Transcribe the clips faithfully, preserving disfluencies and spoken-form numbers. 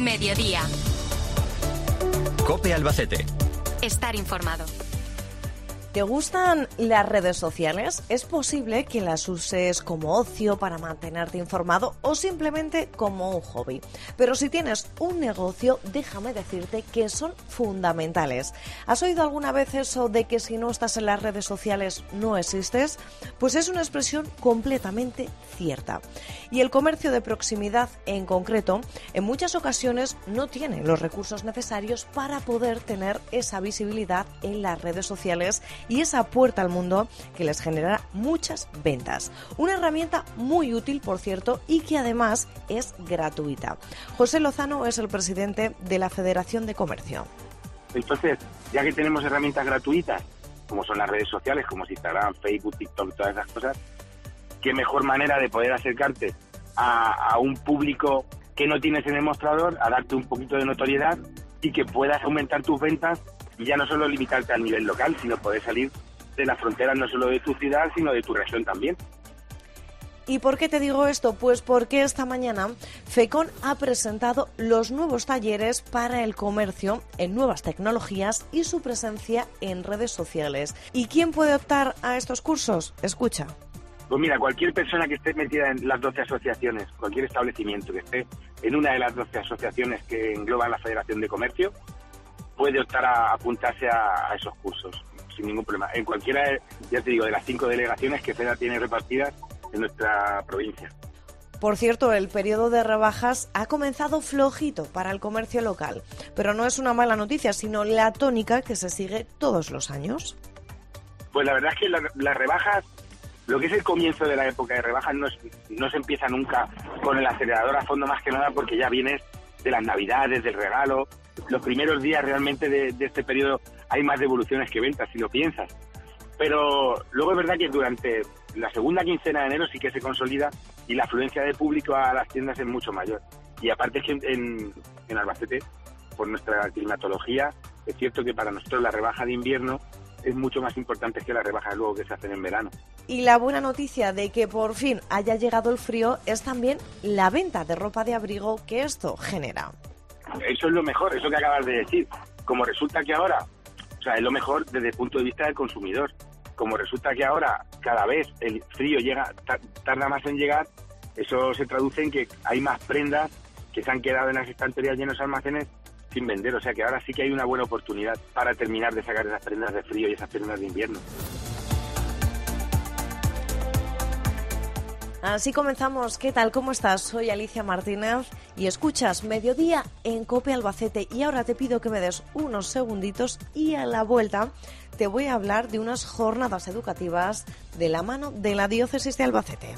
Mediodía. COPE Albacete. Estar informado. ¿Te gustan las redes sociales? Es posible que las uses como ocio para mantenerte informado o simplemente como un hobby. Pero si tienes un negocio, déjame decirte que son fundamentales. ¿Has oído alguna vez eso de que si no estás en las redes sociales no existes? Pues es una expresión completamente cierta. Y el comercio de proximidad en concreto, en muchas ocasiones no tiene los recursos necesarios para poder tener esa visibilidad en las redes sociales y esa puerta al mundo que les genera muchas ventas. Una herramienta muy útil, por cierto, y que además es gratuita. José Lozano es el presidente de la Federación de Comercio. Entonces, ya que tenemos herramientas gratuitas, como son las redes sociales, como Instagram, Facebook, TikTok, todas esas cosas, qué mejor manera de poder acercarte a, a un público que no tienes en el mostrador, a darte un poquito de notoriedad y que puedas aumentar tus ventas y ya no solo limitarte al nivel local, sino poder salir de las fronteras no solo de tu ciudad, sino de tu región también. ¿Y por qué te digo esto? Pues porque esta mañana FECON ha presentado los nuevos talleres para el comercio en nuevas tecnologías y su presencia en redes sociales. ¿Y quién puede optar a estos cursos? Escucha. Pues mira, cualquier persona que esté metida en las doce asociaciones, cualquier establecimiento que esté en una de las doce asociaciones que engloban la Federación de Comercio, puede optar a apuntarse a, a esos cursos sin ningún problema. En cualquiera, ya te digo, de las cinco delegaciones que FEDA tiene repartidas en nuestra provincia. Por cierto, el periodo de rebajas ha comenzado flojito para el comercio local, pero no es una mala noticia, sino la tónica que se sigue todos los años. Pues la verdad es que la, las rebajas, lo que es el comienzo de la época de rebajas, no, es, no se empieza nunca con el acelerador a fondo, más que nada porque ya vienes de las navidades, del regalo. Los primeros días realmente de, de este periodo hay más devoluciones que ventas, si lo piensas. Pero luego es verdad que durante la segunda quincena de enero sí que se consolida y la afluencia de público a las tiendas es mucho mayor. Y aparte es que en, en Albacete, por nuestra climatología, es cierto que para nosotros la rebaja de invierno es mucho más importante que las rebajas luego que se hacen en verano. Y la buena noticia de que por fin haya llegado el frío es también la venta de ropa de abrigo que esto genera. Eso es lo mejor, eso que acabas de decir. Como resulta que ahora, o sea, es lo mejor desde el punto de vista del consumidor. Como resulta que ahora cada vez el frío llega tarda más en llegar, eso se traduce en que hay más prendas que se han quedado en las estanterías y en los almacenes sin vender. O sea que ahora sí que hay una buena oportunidad para terminar de sacar esas prendas de frío y esas prendas de invierno. Así comenzamos. ¿Qué tal? ¿Cómo estás? Soy Alicia Martínez y escuchas Mediodía en COPE Albacete. Y ahora te pido que me des unos segunditos y a la vuelta te voy a hablar de unas jornadas educativas de la mano de la Diócesis de Albacete.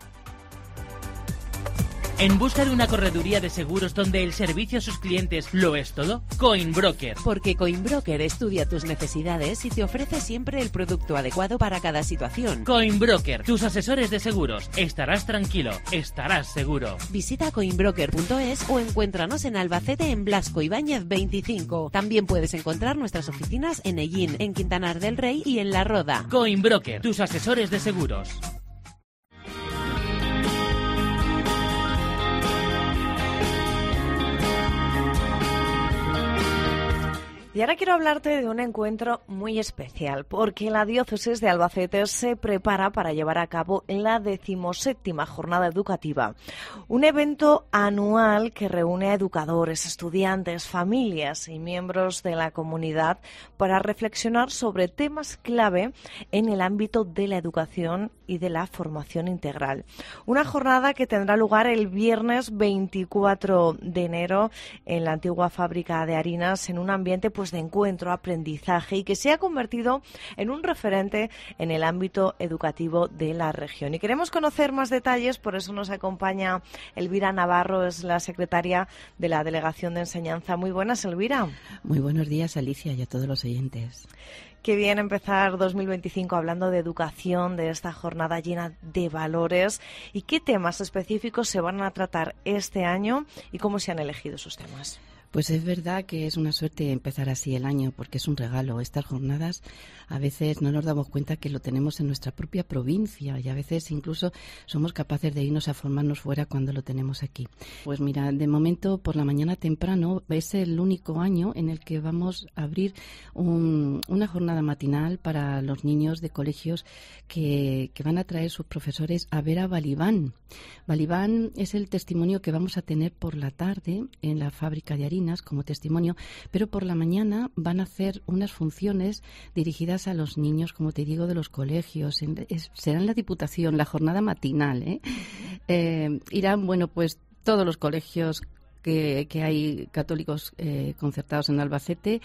¿En busca de una correduría de seguros donde el servicio a sus clientes lo es todo? Coinbroker. Porque Coinbroker estudia tus necesidades y te ofrece siempre el producto adecuado para cada situación. Coinbroker, tus asesores de seguros. Estarás tranquilo, estarás seguro. Visita coinbroker punto es o encuéntranos en Albacete en Blasco Ibáñez veinticinco. También puedes encontrar nuestras oficinas en Ellín, en Quintanar del Rey y en La Roda. Coinbroker, tus asesores de seguros. Y ahora quiero hablarte de un encuentro muy especial, porque la Diócesis de Albacete se prepara para llevar a cabo la decimoséptima jornada educativa, un evento anual que reúne a educadores, estudiantes, familias y miembros de la comunidad para reflexionar sobre temas clave en el ámbito de la educación y de la formación integral. Una jornada que tendrá lugar el viernes veinticuatro de enero en la antigua fábrica de harinas, en un ambiente pues de encuentro, aprendizaje y que se ha convertido en un referente en el ámbito educativo de la región. Y queremos conocer más detalles, por eso nos acompaña Elvira Navarro, es la secretaria de la Delegación de Enseñanza. Muy buenas, Elvira. Muy buenos días, Alicia, y a todos los oyentes. Qué bien empezar dos mil veinticinco hablando de educación, de esta jornada llena de valores. ¿Y qué temas específicos se van a tratar este año y cómo se han elegido esos temas? Pues es verdad que es una suerte empezar así el año, porque es un regalo. Estas jornadas a veces no nos damos cuenta que lo tenemos en nuestra propia provincia y a veces incluso somos capaces de irnos a formarnos fuera cuando lo tenemos aquí. Pues mira, de momento por la mañana temprano es el único año en el que vamos a abrir un, una jornada matinal para los niños de colegios que, que van a traer sus profesores a ver a Balibán. Balibán es el testimonio que vamos a tener por la tarde en la fábrica de harinas como testimonio, pero por la mañana van a hacer unas funciones dirigidas a los niños, como te digo, de los colegios. En, es, será en la Diputación, la jornada matinal. ¿eh? Eh, irán, bueno, pues todos los colegios que, que hay católicos eh, concertados en Albacete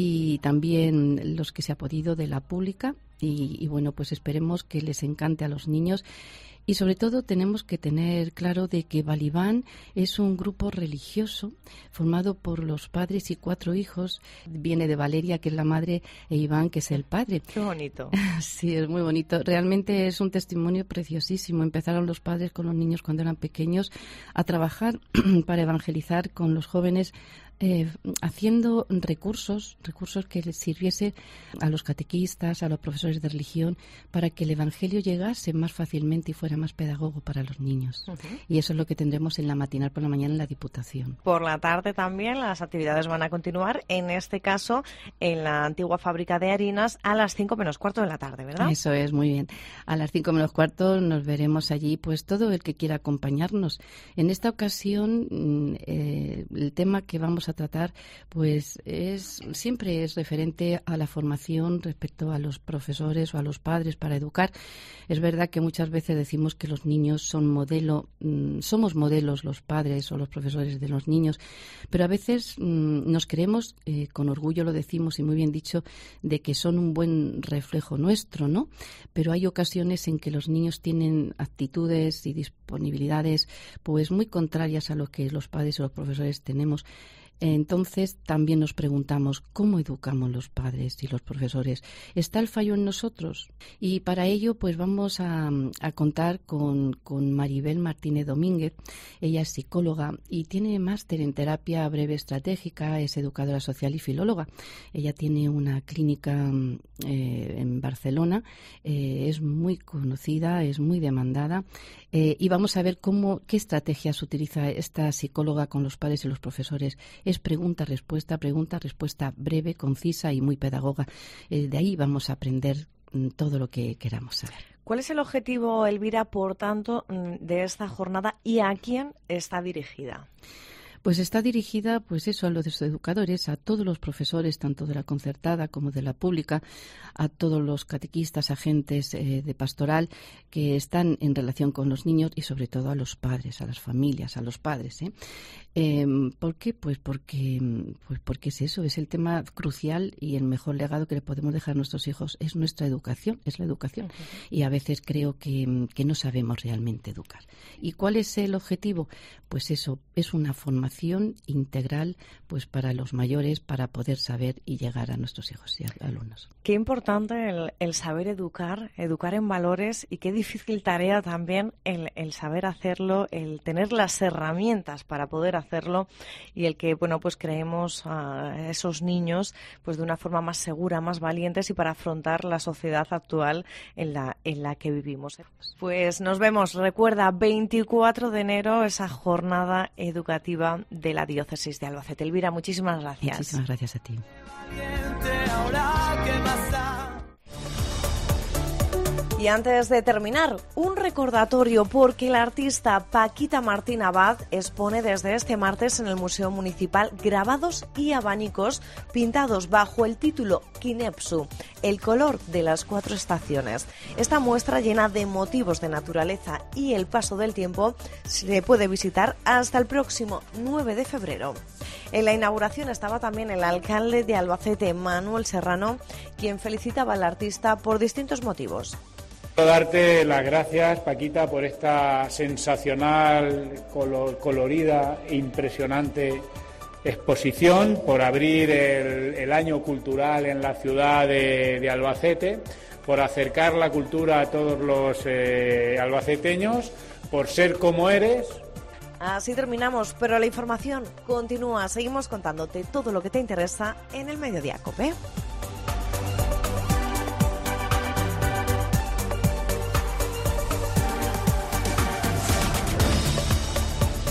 y también los que se ha podido de la pública. Y, y bueno, pues esperemos que les encante a los niños. Y sobre todo tenemos que tener claro de que Balibán es un grupo religioso formado por los padres y cuatro hijos. Viene de Valeria, que es la madre, e Iván, que es el padre. Qué bonito. Sí, es muy bonito. Realmente es un testimonio preciosísimo. Empezaron los padres con los niños cuando eran pequeños a trabajar para evangelizar con los jóvenes, Eh, haciendo recursos, recursos que les sirviese a los catequistas, a los profesores de religión, para que el Evangelio llegase más fácilmente y fuera más pedagogo para los niños. Uh-huh. Y eso es lo que tendremos en la matinal por la mañana en la Diputación. Por la tarde también las actividades van a continuar, en este caso en la antigua fábrica de harinas a las cinco menos cuarto de la tarde, ¿verdad? Eso es, muy bien. A las cinco menos cuarto nos veremos allí, pues todo el que quiera acompañarnos. En esta ocasión, eh, el tema que vamos a a tratar pues es siempre es referente a la formación respecto a los profesores o a los padres para educar. Es verdad que muchas veces decimos que los niños son modelo, mmm, somos modelos los padres o los profesores de los niños, pero a veces mmm, nos creemos, eh, con orgullo lo decimos y muy bien dicho, de que son un buen reflejo nuestro, ¿no? Pero hay ocasiones en que los niños tienen actitudes y disponibilidades pues muy contrarias a lo que los padres o los profesores tenemos. Entonces también nos preguntamos cómo educamos los padres y los profesores. ¿Está el fallo en nosotros? Y para ello pues vamos a, a contar con, con Maribel Martínez Domínguez. Ella es psicóloga y tiene máster en terapia breve estratégica, es educadora social y filóloga. Ella tiene una clínica eh, en Barcelona, eh, es muy conocida, es muy demandada eh, y vamos a ver cómo qué estrategias utiliza esta psicóloga con los padres y los profesores. Es pregunta-respuesta, pregunta-respuesta breve, concisa y muy pedagoga. Eh, de ahí vamos a aprender mm, todo lo que queramos saber. ¿Cuál es el objetivo, Elvira, por tanto, de esta jornada y a quién está dirigida? Pues está dirigida, pues eso, a los educadores, a todos los profesores, tanto de la concertada como de la pública, a todos los catequistas, agentes eh, de pastoral que están en relación con los niños y sobre todo a los padres, a las familias, a los padres. ¿eh? Eh, ¿Por qué? Pues porque, pues porque es eso, es el tema crucial y el mejor legado que le podemos dejar a nuestros hijos es nuestra educación, es la educación. Uh-huh. Y a veces creo que, que no sabemos realmente educar. ¿Y cuál es el objetivo? Pues eso, es una formación integral pues para los mayores para poder saber y llegar a nuestros hijos y alumnos. Qué importante el, el saber educar, educar en valores y qué difícil tarea también el, el saber hacerlo, el tener las herramientas para poder hacerlo y el que, bueno, pues creemos a esos niños pues de una forma más segura, más valientes y para afrontar la sociedad actual en la, en la que vivimos. Pues nos vemos, recuerda, veinticuatro de enero, esa jornada educativa de la Diócesis de Albacete. Elvira, muchísimas gracias. Muchísimas gracias a ti. Y antes de terminar, un recordatorio porque la artista Paquita Martín Abad expone desde este martes en el Museo Municipal grabados y abanicos pintados bajo el título Kinepsu, el color de las cuatro estaciones. Esta muestra llena de motivos de naturaleza y el paso del tiempo se puede visitar hasta el próximo nueve de febrero. En la inauguración estaba también el alcalde de Albacete, Manuel Serrano, quien felicitaba al artista por distintos motivos. Quiero darte las gracias, Paquita, por esta sensacional, colorida, impresionante exposición, por abrir el, el año cultural en la ciudad de, de Albacete, por acercar la cultura a todos los eh, albaceteños, por ser como eres, Así terminamos, pero la información continúa. Seguimos contándote todo lo que te interesa en el Mediodía COPE.